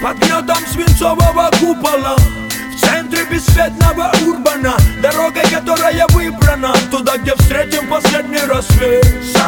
Под гнетом свинцового купола, в центре бесцветного урбана, дорогой, которая выбрана, туда, где встретим последний рассвет.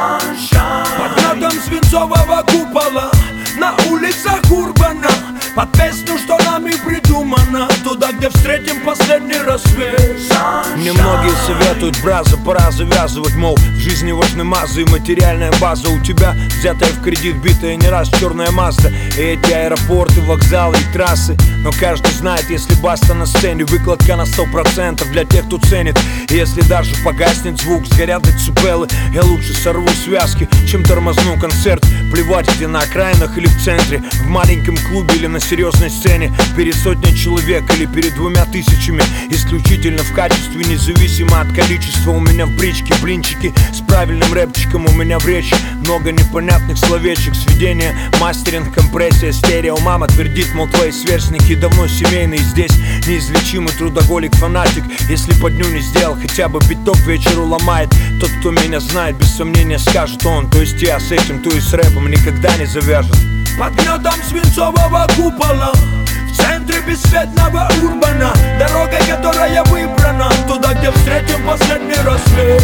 Под гнетом свинцового купола, на улицах урбана, под песню, что нами придумано, туда, где встретим последний рассвет. Мне многие советуют, браза, пора завязывать, мол, в жизни важны мазы и материальная база. У тебя взятая в кредит, битая не раз черная Мазда, и эти аэропорты, вокзалы и трассы. Но каждый знает, если баста на сцене, выкладка на 100% для тех, кто ценит. И если даже погаснет звук, сгорят децибелы, я лучше сорву связки, чем тормозну концерт. Плевать, где на окраинах или в центре, в маленьком клубе или на серьезной сцене, перед сотней человек или перед 2000. Исключительно в качестве, независимо от количества. У меня в бричке блинчики с правильным рэпчиком, у меня в речи много непонятных словечек. Сведение, мастеринг, компрессия, стерео. Мама твердит, мол, твои сверстники давно семейные. Здесь неизлечимый трудоголик, фанатик. Если по дню не сделал, хотя бы биток вечеру ломает. Тот, кто меня знает, без сомнения скажет он. То есть я с этим, то и с рэпом никогда не завяжет. Под гнетом свинцового купола, в центре бесцветного урбана, дорогой, которая выбрана, туда, где встретим последний рассвет.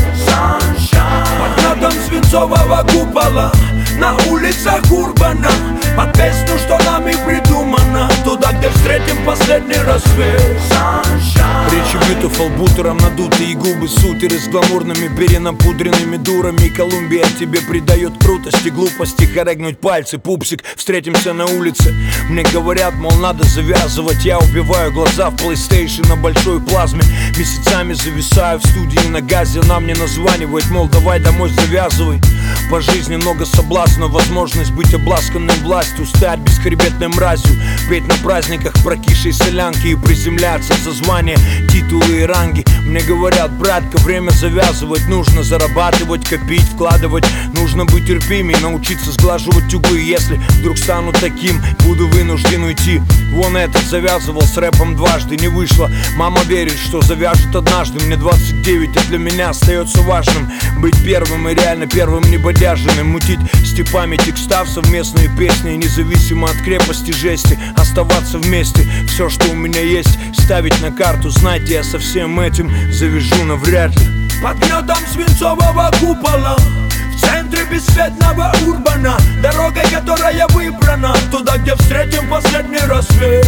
Под гнетом свинцового купола, на улицах урбана, под песню, что нами придумано, туда, где встретим последний рассвет. Речи битов албутером надутые губы, сутеры с гламурными перенапудренными дурами. Колумбия тебе придает крутости, глупости, хорегнуть пальцы, пупсик, встретимся на улице. Мне говорят, мол, надо завязывать, я убиваю глаза в PlayStation на большой плазме. Месяцами зависаю в студии на газе, она мне названивает, мол, давай домой завязывай. По жизни много соблазна, возможность быть обласканным властью, стать бесхребетной мразью, петь на праздниках прокисшей солянки и приземляться за звания, титулы и ранги. Мне говорят, братка, время завязывать, нужно зарабатывать, копить, вкладывать. Нужно быть терпимей, научиться сглаживать углы. Если вдруг стану таким, буду вынужден уйти. Вон этот завязывал с рэпом дважды, не вышло. Мама верит, что завяжет однажды. Мне 29, а для меня остается важным быть первым и реально первым небодяженным. Мутить степами текстав совместные песни, независимо от крепости жести, оставаться вместе. Все, что у меня есть, ставить на карту. Знаете, я со всем этим завяжу навряд ли. Под гнетом свинцового купола, в центре бесцветного урбана, дорогой, которая выбрана, туда, где встретим последний рассвет.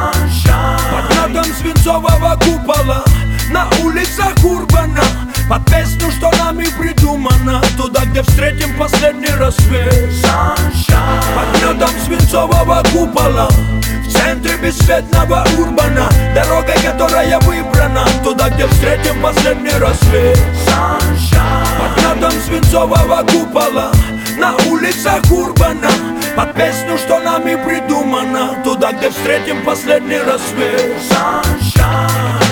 Под гнетом свинцового купола, на улицах урбана, под песню, что нами придумано, туда, где встретим последний рассвет. Под гнетом свинцового купола, в центре бесцветного урбана, дорогой, которая выбрана, туда, где встретим последний рассвет. Под гнетом свинцового купола, на улицах урбана, под песню, что нами придумано, туда, где встретим последний рассвет.